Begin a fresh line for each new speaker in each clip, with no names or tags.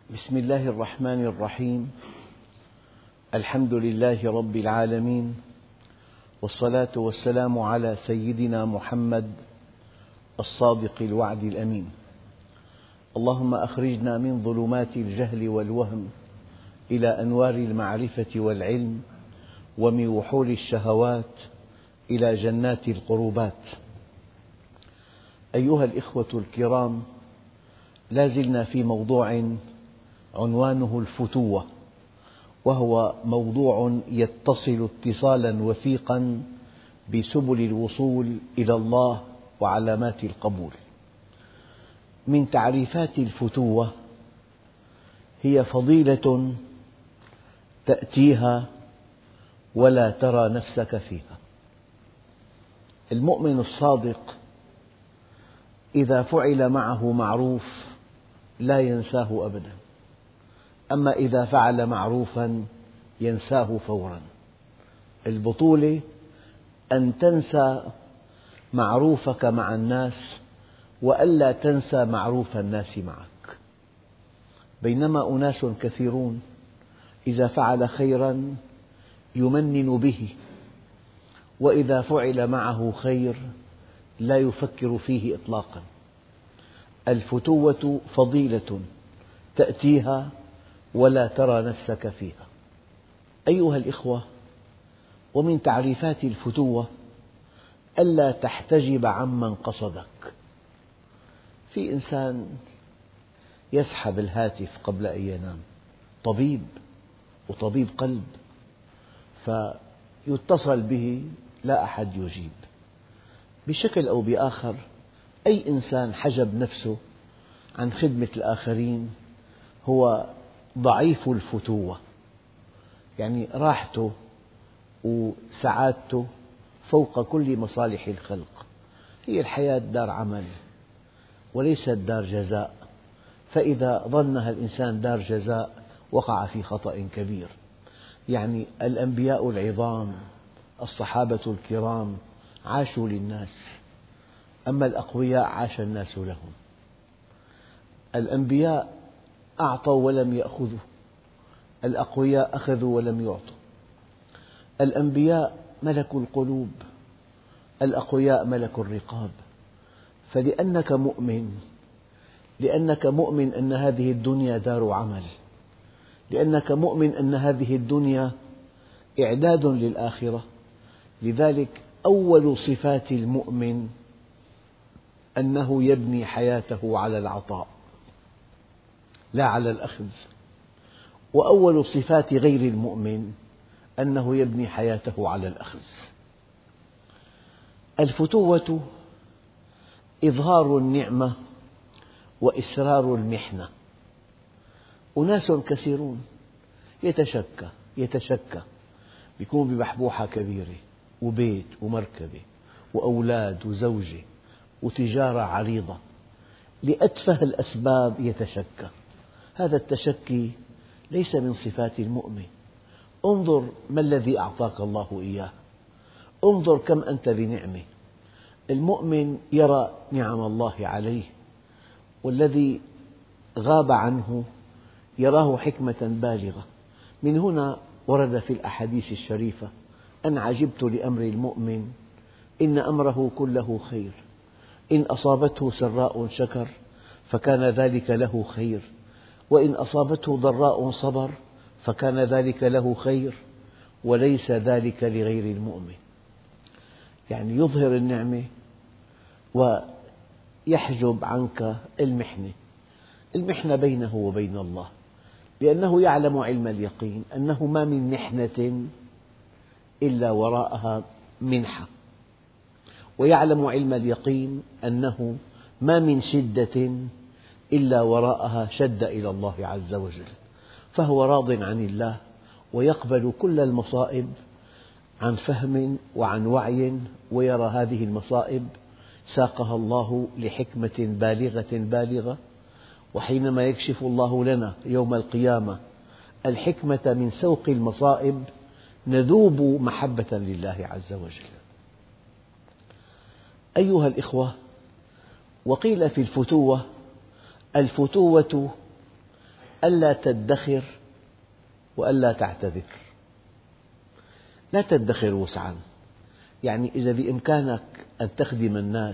بسم الله الرحمن الرحيم. الحمد لله رب العالمين، والصلاة والسلام على سيدنا محمد الصادق الوعد الأمين. اللهم أخرجنا من ظلمات الجهل والوهم إلى أنوار المعرفة والعلم، ومن وحول الشهوات إلى جنات القربات. أيها الإخوة الكرام، لا زلنا في موضوع عنوانه الفتوة، وهو موضوع يتصل اتصالا وثيقا بسبل الوصول إلى الله وعلامات القبول. من تعريفات الفتوة: هي فضيلة تأتيها ولا ترى نفسك فيها. المؤمن الصادق إذا فعل معه معروف لا ينساه أبدا، أما إذا فعل معروفا ينساه فورا. البطولة أن تنسى معروفك مع الناس وألا تنسى معروف الناس معك. بينما أناس كثيرون إذا فعل خيرا يمنن به، وإذا فعل معه خير لا يفكر فيه إطلاقا. الفتوة فضيلة تأتيها ولا ترى نفسك فيها. أيها الإخوة، ومن تعريفات الفتوة ألا تحتجب عمن قصدك. في إنسان يسحب الهاتف قبل أن ينام، طبيب وطبيب قلب، فيتصل به لا أحد يجيب. بشكل أو بآخر أي إنسان حجب نفسه عن خدمة الآخرين هو ضعيف الفتوة، يعني راحته وسعادته فوق كل مصالح الخلق. هي الحياة دار عمل وليست دار جزاء، فإذا ظنها الإنسان دار جزاء وقع في خطأ كبير. يعني الأنبياء العظام الصحابة الكرام عاشوا للناس، أما الأقوياء عاش الناس لهم. الأنبياء أعطوا ولم يأخذوا، الأقوياء أخذوا ولم يعطوا. الأنبياء ملكوا القلوب، الأقوياء ملكوا الرقاب. فلأنك مؤمن أن هذه الدنيا دار عمل، لأنك مؤمن أن هذه الدنيا إعداد للآخرة، لذلك أول صفات المؤمن أنه يبني حياته على العطاء لا على الأخذ، وأول صفات غير المؤمن أنه يبني حياته على الأخذ. الفتوة إظهار النعمة وإسرار المحنة. أناس كثيرون يتشكى يكون بمحبوحة كبيرة وبيت ومركبة وأولاد وزوجة وتجارة عريضة، لأتفه الأسباب يتشكى. هذا التشكي ليس من صفات المؤمن. انظر ما الذي أعطاك الله إياه، انظر كم أنت بنعمة. المؤمن يرى نعم الله عليه، والذي غاب عنه يراه حكمة بالغة. من هنا ورد في الأحاديث الشريفة: أن عجبت لأمر المؤمن إن أمره كله خير، إن أصابته سراء شكر فكان ذلك له خير، وإن أصابته ضراء صبر فكان ذلك له خير، وليس ذلك لغير المؤمن. يعني يظهر النعمة ويحجب عنك المحنة. المحنة بينه وبين الله، لأنه يعلم علم اليقين أنه ما من محنة إلا وراءها منحة، ويعلم علم اليقين أنه ما من شدة إلا وراءها شد إلى الله عز وجل. فهو راض عن الله ويقبل كل المصائب عن فهم وعن وعي، ويرى هذه المصائب ساقها الله لحكمة بالغة. وحينما يكشف الله لنا يوم القيامة الحكمة من سوق المصائب نذوب محبة لله عز وجل. أيها الإخوة، وقيل في الفتوة: الفتوة ألا تدخر وألا تعتذر. لا تدخر وسعا، يعني إذا بإمكانك أن تخدم الناس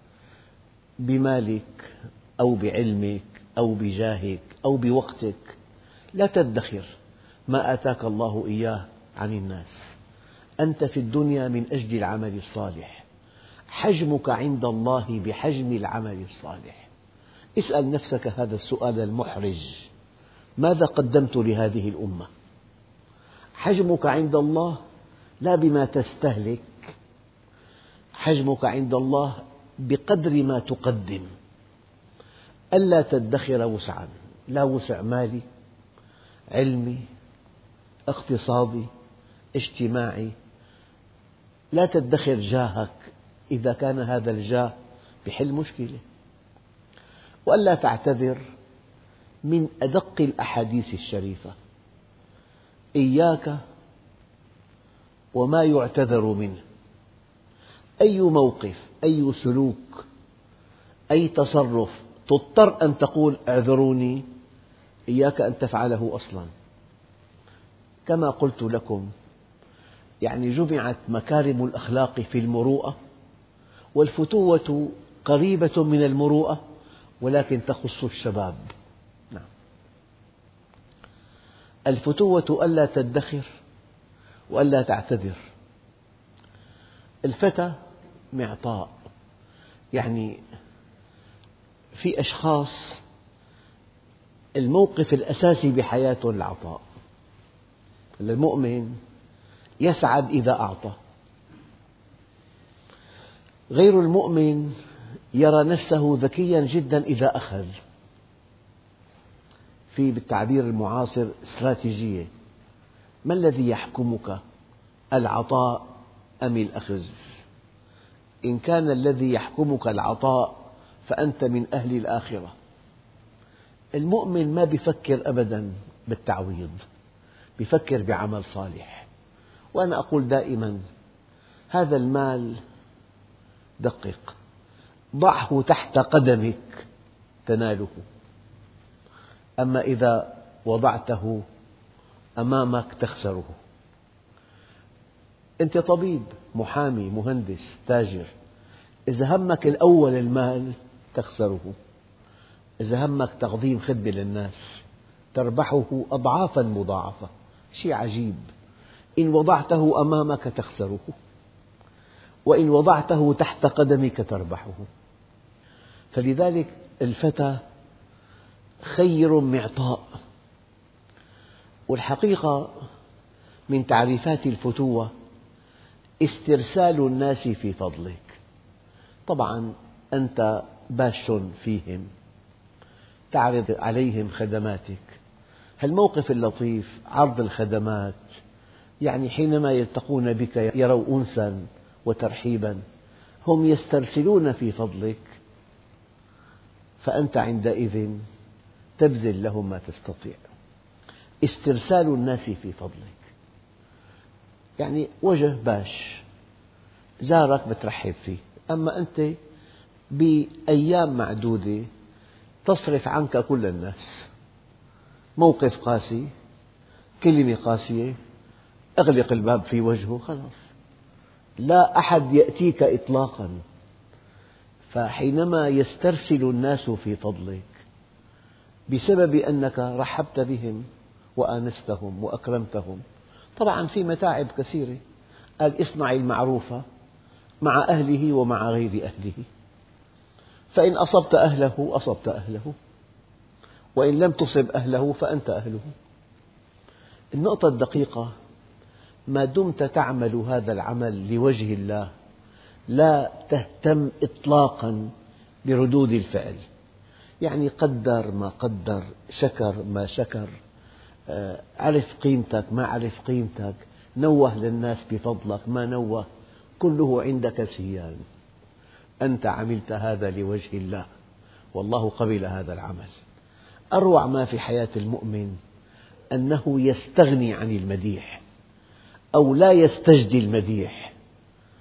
بمالك أو بعلمك أو بجاهك أو بوقتك، لا تدخر ما آتاك الله إياه عن الناس. أنت في الدنيا من أجل العمل الصالح، حجمك عند الله بحجم العمل الصالح. اسأل نفسك هذا السؤال المحرج: ماذا قدمت لهذه الأمة؟ حجمك عند الله لا بما تستهلك، حجمك عند الله بقدر ما تقدم. ألا تدخر وسعا، لا وسع مالي، علمي، اقتصادي، اجتماعي. لا تدخر جاهك إذا كان هذا الجاه بحل مشكلة. وألا تعتذر من أدق الأحاديث الشريفة: إياك وما يعتذر منه. أي موقف، أي سلوك، أي تصرف تضطر أن تقول اعذروني، إياك أن تفعله أصلا. كما قلت لكم، يعني جمعت مكارم الأخلاق في المروءة، والفتوة قريبة من المروءة ولكن تخص الشباب. نعم. الفتوة ألا تدخر وألا تعتذر. الفتى معطاء، يعني في أشخاص الموقف الأساسي بحياته العطاء. المؤمن يسعد إذا أعطى، غير المؤمن يرى نفسه ذكيا جدا إذا أخذ. في بالتعبير المعاصر استراتيجية: ما الذي يحكمك، العطاء أم الأخذ؟ إن كان الذي يحكمك العطاء فأنت من أهل الآخرة. المؤمن ما يفكر أبدا بالتعويض، يفكر بعمل صالح. وأنا أقول دائما: هذا المال دقق، ضعه تحت قدمك تناله، أما إذا وضعته أمامك تخسره. أنت طبيب، محامي، مهندس، تاجر، إذا همك الأول المال تخسره. إذا همك تقديم خدمة للناس تربحه أضعافا مضاعفة. شيء عجيب، إن وضعته أمامك تخسره، وإن وضعته تحت قدمك تربحه. فلذلك الفتى خير معطاء. والحقيقة من تعريفات الفتوة استرسال الناس في فضلك. طبعا أنت باش فيهم، تعرض عليهم خدماتك. هالموقف اللطيف عرض الخدمات، يعني حينما يلتقون بك يروا أنسا وترحيبا، هم يسترسلون في فضلك، فأنت عندئذ تبذل لهم ما تستطيع. استرسال الناس في فضلك، يعني وجه باش زارك بترحب فيه، أما أنت بأيام معدودة تصرف عنك كل الناس. موقف قاسي، كلمة قاسية، أغلق الباب في وجهه، خلاص لا أحد يأتيك إطلاقا. فحينما يسترسل الناس في فضلك بسبب أنك رحبت بهم وآنستهم وأكرمتهم، طبعا في متاعب كثيرة. قال: اصنع المعروف مع أهله ومع غير أهله، فإن أصبت أهله أصبت أهله، وإن لم تصب أهله فأنت أهله. النقطة الدقيقة: ما دمت تعمل هذا العمل لوجه الله لا تهتم إطلاقا بردود الفعل. يعني قدر ما قدر، شكر ما شكر، عرف قيمتك ما عرف قيمتك، نوه للناس بفضلك ما نوه، كله عندك سيان. أنت عملت هذا لوجه الله، والله قبل هذا العمل. أروع ما في حياة المؤمن أنه يستغني عن المديح أو لا يستجدي المديح،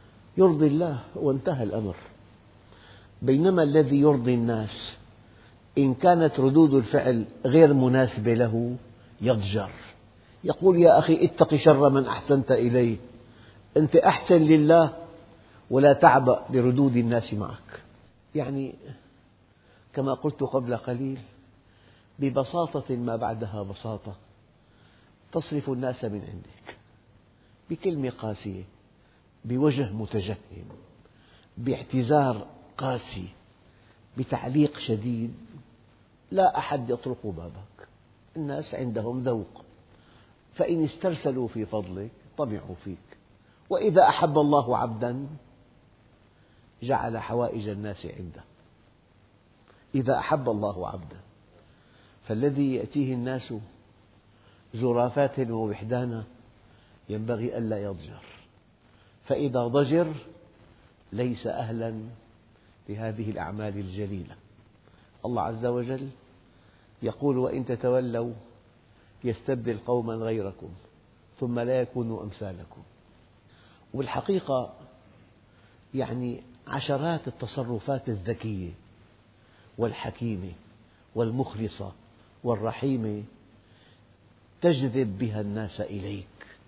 يرضي الله وانتهى الأمر. بينما الذي يرضي الناس إن كانت ردود الفعل غير مناسبة له يضجر، يقول: يا أخي اتق شر من أحسنت إليه، أنت أحسن لله ولا تعبأ بردود الناس معك. يعني كما قلت قبل قليل، ببساطة ما بعدها بساطة تصرف الناس من عندك، بكلمة قاسية، بوجه متجهم، باعتذار قاسي، بتعليق شديد، لا أحد يطرق بابك. الناس عندهم ذوق، فإن استرسلوا في فضلك طمعوا فيك، وإذا أحب الله عبدا جعل حوائج الناس عنده. إذا أحب الله عبدا، فالذي يأتيه الناس زرافات ووحدانا ينبغي ألا يضجر، فإذا ضجر ليس أهلا لهذه الأعمال الجليلة. الله عز وجل يقول: وإن تتولوا يستبدل قوما غيركم ثم لا يكونوا أمثالكم. والحقيقة يعني عشرات التصرفات الذكية والحكيمة والمخلصة والرحيمة تجذب بها الناس إليك.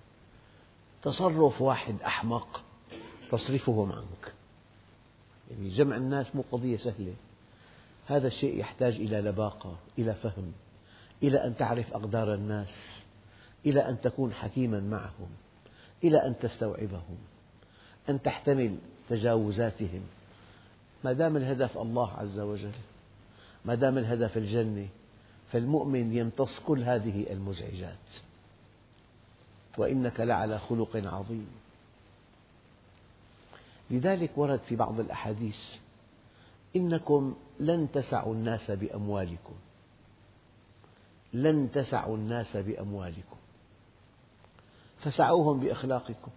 تصرف واحد أحمق تصرفهم عنك. يعني جمع الناس مو قضية سهلة، هذا الشيء يحتاج إلى لباقة، إلى فهم، إلى أن تعرف أقدار الناس، إلى أن تكون حكيما معهم، إلى أن تستوعبهم، أن تحتمل تجاوزاتهم. ما دام الهدف الله عز وجل، ما دام الهدف الجنة، فالمؤمن يمتص كل هذه المزعجات. وإنك لعلى خلق عظيم. لذلك ورد في بعض الأحاديث: إنكم لن تسعوا الناس بأموالكم، لن تسعوا الناس بأموالكم، فسعوهم بأخلاقكم.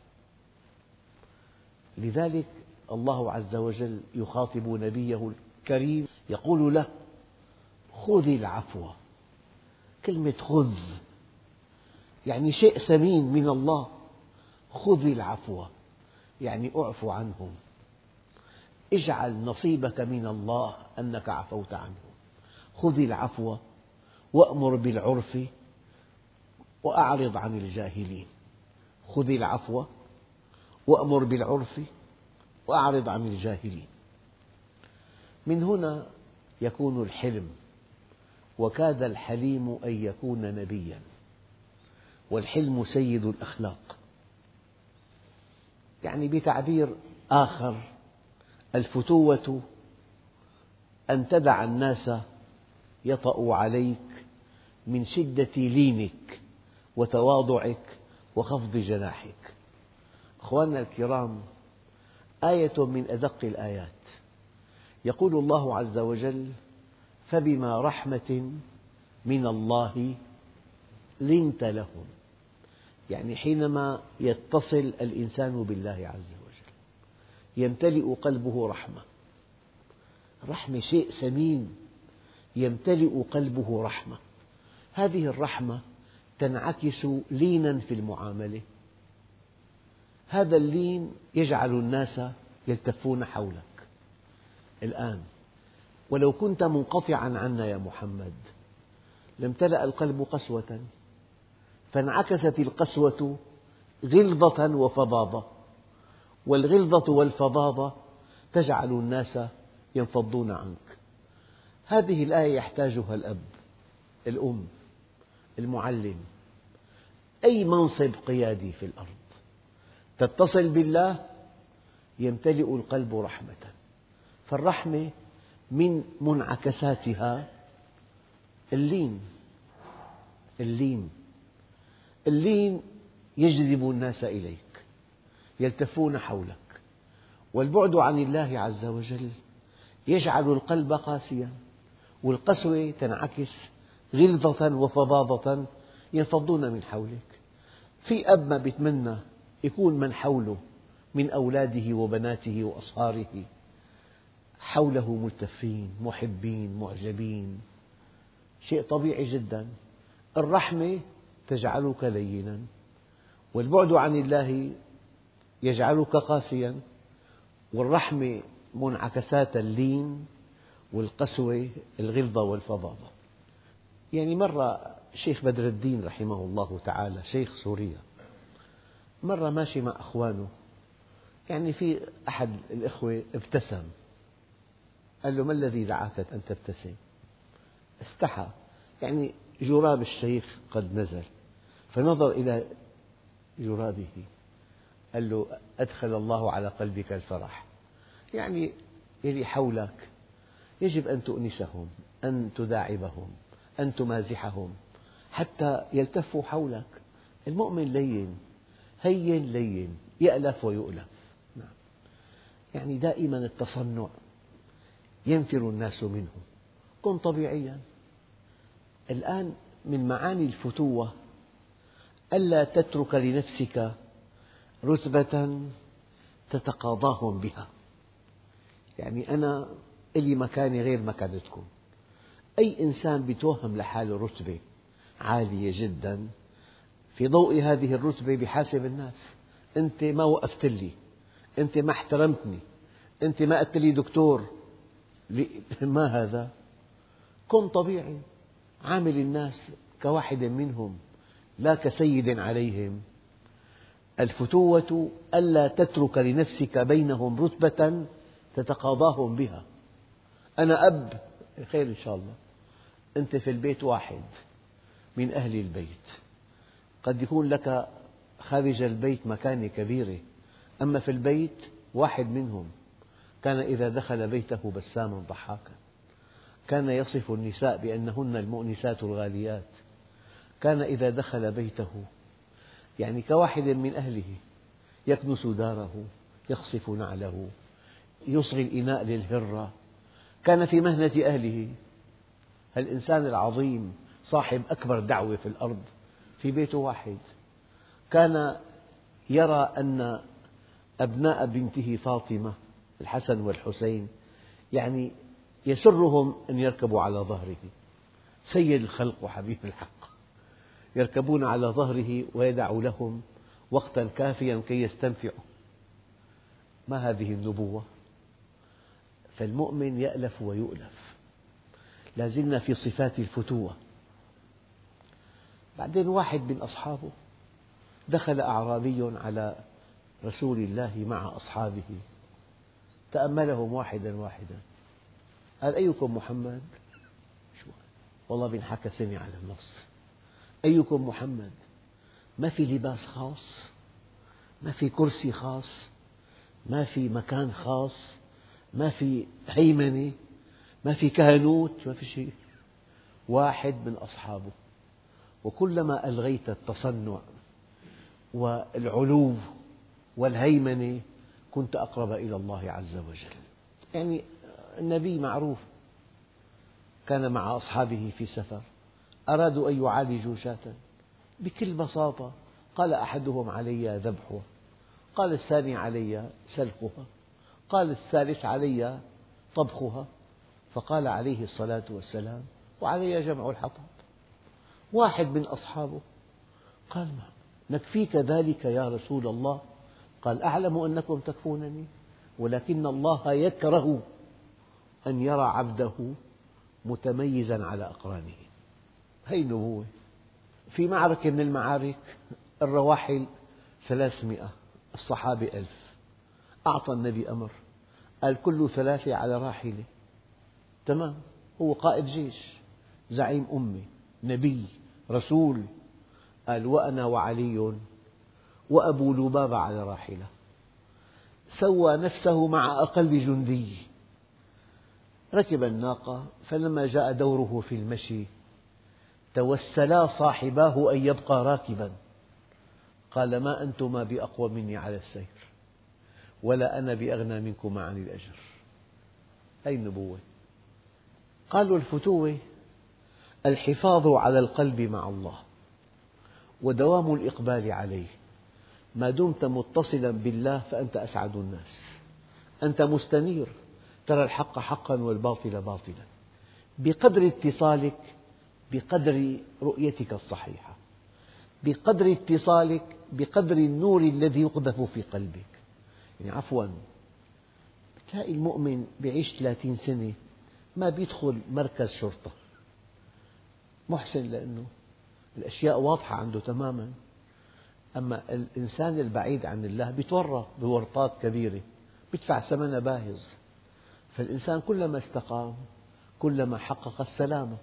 لذلك الله عز وجل يخاطب نبيه الكريم يقول له: خذ العفو. كلمة خذ يعني شيء ثمين من الله. خذ العفو يعني اعف عنهم، اجعل نصيبك من الله أنك عفوت عنهم. خذ العفو وأمر بالعرف وأعرض عن الجاهلين. خذ العفو وأمر بالعرف وأعرض عن الجاهلين. من هنا يكون الحلم، وكاد الحليم أن يكون نبيا، والحلم سيد الأخلاق. يعني بتعبير آخر، الفتوة أن تدع الناس يطأوا عليك من شدة لينك وتواضعك وخفض جناحك. أخواننا الكرام، آية من أدق الآيات. يقول الله عز وجل: فبما رحمة من الله لنت لهم. يعني حينما يتصل الإنسان بالله عز وجل يمتلئ قلبه رحمة. الرحمة شيء ثمين، يمتلئ قلبه رحمة. هذه الرحمة تنعكس لينا في المعاملة. هذا اللين يجعل الناس يلتفون حولك. الآن ولو كنت منقطعا عنا يا محمد لامتلأ القلب قسوة، فانعكست القسوة غلظة وفظاظة، والغلظة والفظاظة تجعل الناس ينفضون عنك. هذه الآية يحتاجها الأب، الأم، المعلم، أي منصب قيادي في الأرض. تتصل بالله يمتلئ القلب رحمة. فالرحمة من منعكساتها اللين. اللين يجذب الناس إليك، يلتفون حولك. والبعد عن الله عز وجل يجعل القلب قاسيا، والقسوة تنعكس غلظة وفظاظة، ينفضون من حولك. في أب ما بيتمنى يكون من حوله من أولاده وبناته وأصهاره حوله ملتفين محبين معجبين، شيء طبيعي جدا. الرحمة تجعلك لينا، والبعد عن الله يجعلك قاسيا. والرحمة منعكسات اللين، والقسوة الغلظة والفظاظة. يعني مرة شيخ بدر الدين رحمه الله تعالى شيخ سوريا مرة ماشي مع أخوانه، يعني في أحد الإخوة ابتسم، قال له: ما الذي دعاك أن تبتسم؟ استحى، يعني جراب الشيخ قد نزل، فنظر إلى جرابه، قال له: أدخل الله على قلبك الفرح. يعني يلي حولك يجب أن تؤنسهم، أن تداعبهم، أن تمازحهم حتى يلتفوا حولك. المؤمن لين، هين لين، يألف ويؤلف. يعني دائما التصنع ينفر الناس منه. كن طبيعيا. الآن من معاني الفتوة ألا تترك لنفسك رتبة تتقاضاهم بها. يعني أنا إلي مكاني غير مكانتكم. أي إنسان يتوهم لحاله رتبة عالية جدا، في ضوء هذه الرتبة يحاسب الناس: أنت ما وقفت لي، أنت ما احترمتني، أنت ما قلت لي دكتور. ما هذا؟ كن طبيعي، عامل الناس كواحد منهم لا كسيد عليهم. الفتوة ألا تترك لنفسك بينهم رتبة تتقاضاهم بها. أنا أب، خير إن شاء الله. أنت في البيت واحد من أهل البيت، قد يكون لك خارج البيت مكانة كبيرة، أما في البيت واحد منهم. كان إذا دخل بيته بساما ضحاكا، كان يصف النساء بأنهن المؤنسات الغاليات، كان إذا دخل بيته يعني كواحد من أهله، يكنس داره، يخصف نعله، يصغي الإناء للهرة، كان في مهنة أهله. الإنسان العظيم صاحب أكبر دعوة في الأرض في بيت واحد، كان يرى أن أبناء بنته فاطمة الحسن والحسين يعني يسرهم أن يركبوا على ظهره، سيد الخلق وحبيب الحق، يركبون على ظهره ويدع لهم وقتا كافيا كي يستنفعوا. ما هذه النبوة؟ فالمؤمن يألف ويؤلف. لا زلنا في صفات الفتوة. بعدين واحد من أصحابه دخل أعرابي على رسول الله مع أصحابه، تأملهم واحدا واحدا، قال: أيكم محمد؟ والله بينحكى سمع على النص. أيكم محمد؟ ما في لباس خاص، ما في كرسي خاص، ما في مكان خاص، ما في هيمنة، ما في كهنوت، ما في شيء. واحد من أصحابه. وكلما ألغيت التصنع والعلو والهيمنة كنت أقرب إلى الله عز وجل. يعني النبي معروف كان مع أصحابه في سفر، أرادوا أن يعالجوا شاة، بكل بساطة قال أحدهم: علي ذبحها، قال الثاني: علي سلخها، قال الثالث: علي طبخها، فقال عليه الصلاة والسلام: وعلي جمع الحطب. واحد من أصحابه قال: ما نكفيك ذلك يا رسول الله؟ قال: أعلم أنكم تكفونني، ولكن الله يكره أن يرى عبده متميزا على أقرانه. هذه النبوة. في معركة من المعارك الرواحل 300، الصحابة 1000، أعطى النبي أمر، قال: كل 3 على راحلة. تمام، هو قائد جيش، زعيم أمة، نبي، رسول. قال: وأنا وعلي وأبو لبابة على راحلة. سوى نفسه مع أقل جندي، ركب الناقة، فلما جاء دوره في المشي توسلا صاحباه أن يبقى راكبا، قال: ما أنتما بأقوى مني على السير، ولا أنا بأغنى منكما عن الأجر. هذه النبوة. قالوا الفتوة الحفاظ على القلب مع الله ودوام الإقبال عليه. ما دمت متصلا بالله فأنت أسعد الناس، أنت مستنير، ترى الحق حقا والباطل باطلا. بقدر اتصالك، بقدر رؤيتك الصحيحة، بقدر اتصالك، بقدر النور الذي يقذف في قلبك. يعني عفوا، تلاقي المؤمن يعيش 30 سنة ما بيدخل مركز شرطة، محسن لأنه الأشياء واضحة عنده تماما. أما الإنسان البعيد عن الله بيتورط بورطات كبيرة بيدفع ثمنها باهظ. فالإنسان كلما استقام كلما حقق السلامة.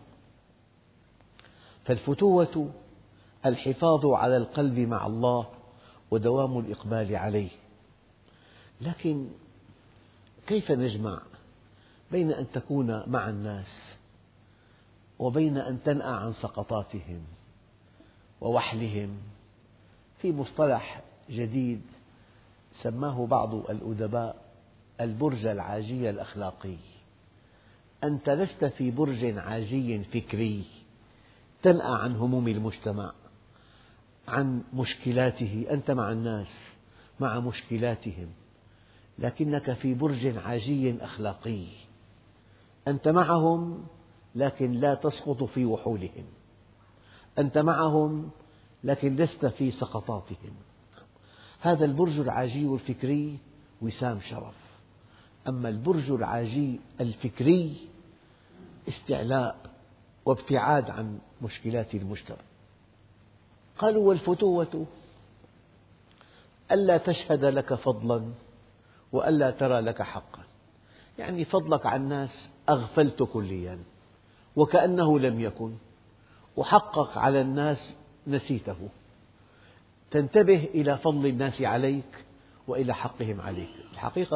فالفتوة الحفاظ على القلب مع الله ودوام الإقبال عليه. لكن كيف نجمع بين أن تكون مع الناس وبين أن تنأى عن سقطاتهم ووحلهم؟ في مصطلح جديد سماه بعض الأدباء البرج العاجي الأخلاقي. أنت لست في برج عاجي فكري تنأى عن هموم المجتمع، عن مشكلاته، أنت مع الناس مع مشكلاتهم، لكنك في برج عاجي أخلاقي، أنت معهم لكن لا تسقط في وحولهم، أنت معهم لكن لست في سقطاتهم. هذا البرج العاجي الفكري وسام شرف. أما البرج العاجي الفكري استعلاء وابتعاد عن مشكلات المجتمع. قالوا: والفتوة ألا تشهد لك فضلا وألا ترى لك حقا، يعني فضلك على الناس أغفلت كليا وكأنه لم يكن، وحقك على الناس نسيته. تنتبه إلى فضل الناس عليك وإلى حقهم عليك. الحقيقة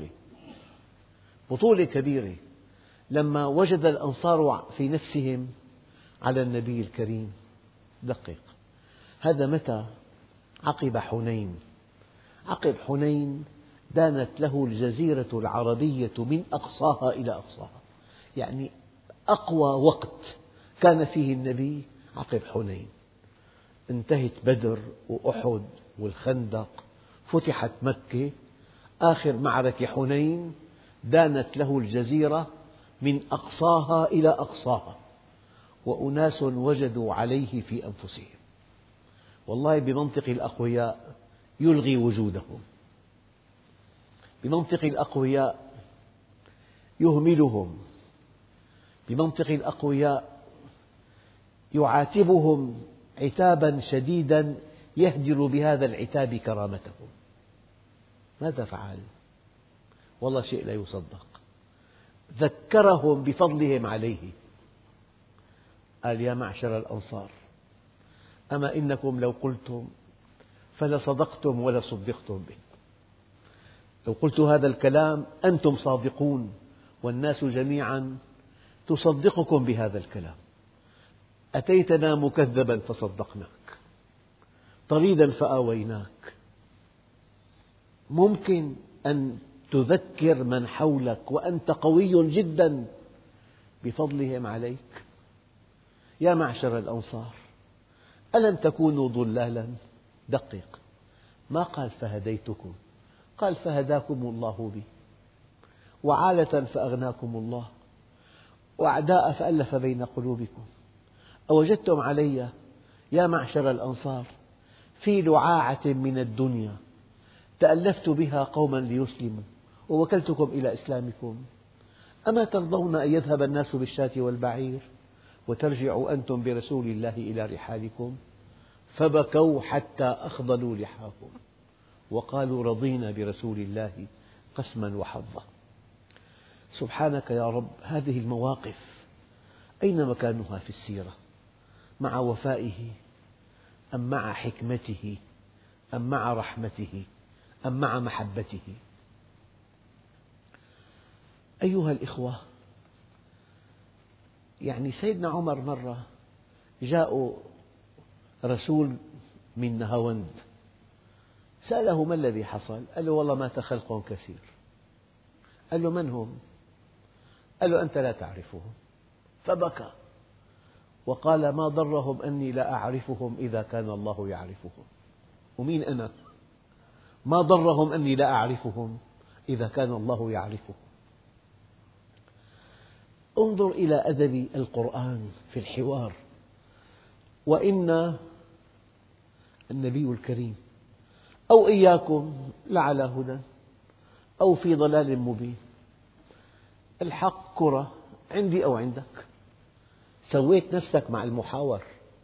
بطولة كبيرة. لما وجد الأنصار في نفسهم على النبي الكريم، دقق، هذا متى؟ عقب حنين. عقب حنين دانت له الجزيرة العربية من أقصاها إلى أقصاها، يعني أقوى وقت كان فيه النبي عقب حنين. انتهت بدر وأحد والخندق، فتحت مكة، آخر معركة حنين دانت له الجزيرة من أقصاها إلى أقصاها، وأناس وجدوا عليه في أنفسهم. والله بمنطق الأقوياء يلغي وجودهم، بمنطق الأقوياء يهملهم، بمنطق الأقوياء يعاتبهم عتابا شديدا يهدر بهذا العتاب كرامتهم. ماذا فعل؟ والله شيء لا يصدق. ذكرهم بفضلهم عليه. قال: يا معشر الأنصار، أما إنكم لو قلتم فلصدقتم ولصدقتم به. لو قلت هذا الكلام أنتم صادقون والناس جميعا تصدقكم بهذا الكلام. أتيتنا مكذبا فصدقناك، طريدا فآويناك. ممكن أن تذكر من حولك وأنت قوي جدا بفضلهم عليك؟ يا معشر الأنصار، ألم تكونوا ضلالا؟ دقق، ما قال فهديتكم، قال فهداكم الله بي، وعالة فأغناكم الله، وأعداء فألف بين قلوبكم. أوجدتم علي يا معشر الأنصار في لعاعة من الدنيا تألفت بها قوما ليسلموا ووكلتكم إلى إسلامكم؟ أما ترضون أن يذهب الناس بالشاة والبعير وترجعوا أنتم برسول الله إلى رحالكم؟ فبكوا حتى أخضلوا لحاهم وقالوا: رضينا برسول الله قسما وحظا. سبحانك يا رب، هذه المواقف أين مكانها في السيرة؟ مع وفائه أم مع حكمته أم مع رحمته أم مع محبته؟ أيها الإخوة، يعني سيدنا عمر مرة جاء رسول من نهاوند سأله: ما الذي حصل؟ قال له: والله مات خلق كثير. قال له: من هم؟ قال له: أنت لا تعرفهم. فبكى وقال: ما ضرهم أني لا أعرفهم إذا كان الله يعرفهم. ومين أنا؟ ما ضرهم أني لا أعرفهم إذا كان الله يعرفهم. انظر إلى أدب القرآن في الحوار. وإن النبي الكريم أو إياكم لعلى هدى أو في ضلال مبين. الحق كرة عندي أو عندك؟ سويت نفسك مع المحاور.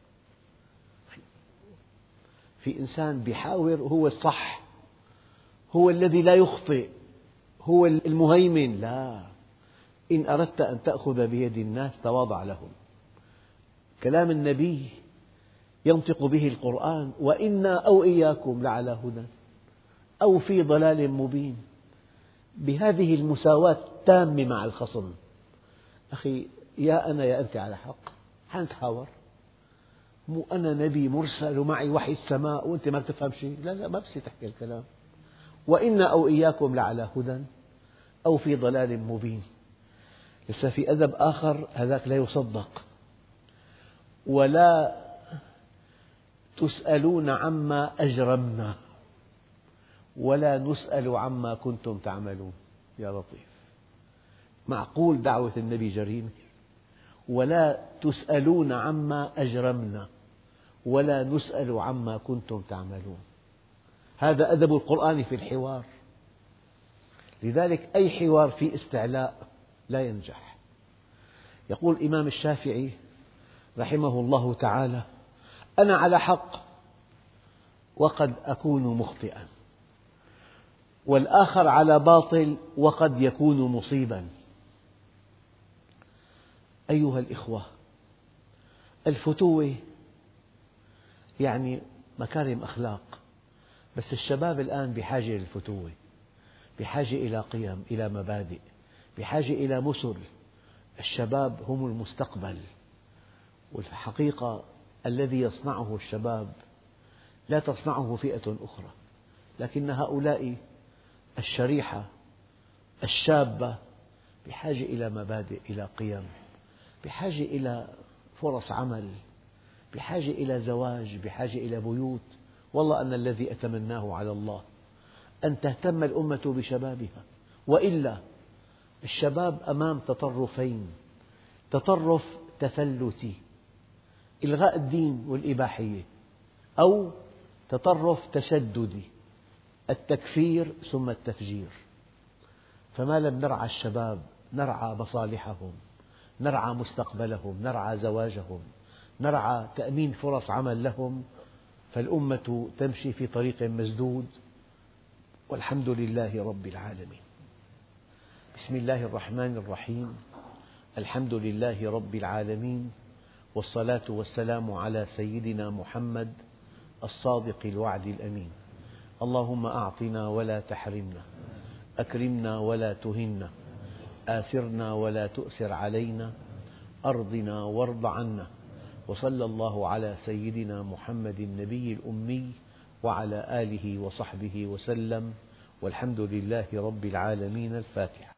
في إنسان بيحاور هو الصح، هو الذي لا يخطئ، هو المهيمن. لا، إن أردت أن تأخذ بيد الناس تواضع لهم. كلام النبي ينطق به القرآن: وإنا أو إياكم لعلى هدى أو في ضلال مبين. بهذه المساواة التامة مع الخصم. أخي، يا أنا يا أنت على حق، حنتحاور. مو أنا نبي مرسل ومعي وحي السماء وأنت ما بتفهم شيء. لا لا، ما بصير تحكي الكلام. وإنا أو إياكم لعلى هدى أو في ضلال مبين. لسه في أدب آخر هذاك لا يصدق: ولا تسألون عما أجرمنا ولا نسأل عما كنتم تعملون. يا لطيف، معقول دعوة النبي جريمة؟ ولا تسألون عما أجرمنا ولا نسأل عما كنتم تعملون. هذا أدب القرآن في الحوار. لذلك أي حوار فيه استعلاء لا ينجح. يقول الإمام الشافعي رحمه الله تعالى: أنا على حق وقد أكون مخطئا، والآخر على باطل وقد يكون مصيبا. أيها الإخوة، الفتوة يعني مكارم أخلاق، بس الشباب الآن بحاجة للفتوة، بحاجة إلى قيم، إلى مبادئ، بحاجة إلى مثل. الشباب هم المستقبل، والحقيقة الذي يصنعه الشباب لا تصنعه فئة أخرى، لكن هؤلاء الشريحة الشابة بحاجة إلى مبادئ، إلى قيم، بحاجة إلى فرص عمل، بحاجة إلى زواج، بحاجة إلى بيوت. والله أنا الذي أتمناه على الله أن تهتم الأمة بشبابها، وإلا الشباب أمام تطرفين: تطرف تفلتي، إلغاء الدين والإباحية، أو تطرف تشددي، التكفير ثم التفجير. فما لم نرعى الشباب، نرعى مصالحهم، نرعى مستقبلهم، نرعى زواجهم، نرعى تأمين فرص عمل لهم، فالأمة تمشي في طريق مسدود، والحمد لله رب العالمين. بسم الله الرحمن الرحيم. الحمد لله رب العالمين، والصلاة والسلام على سيدنا محمد الصادق الوعد الأمين. اللهم أعطنا ولا تحرمنا، أكرمنا ولا تهنا، آثرنا ولا تؤثر علينا، أرضنا وارض عنا. وصلى الله على سيدنا محمد النبي الأمي وعلى آله وصحبه وسلم، والحمد لله رب العالمين. الفاتحة.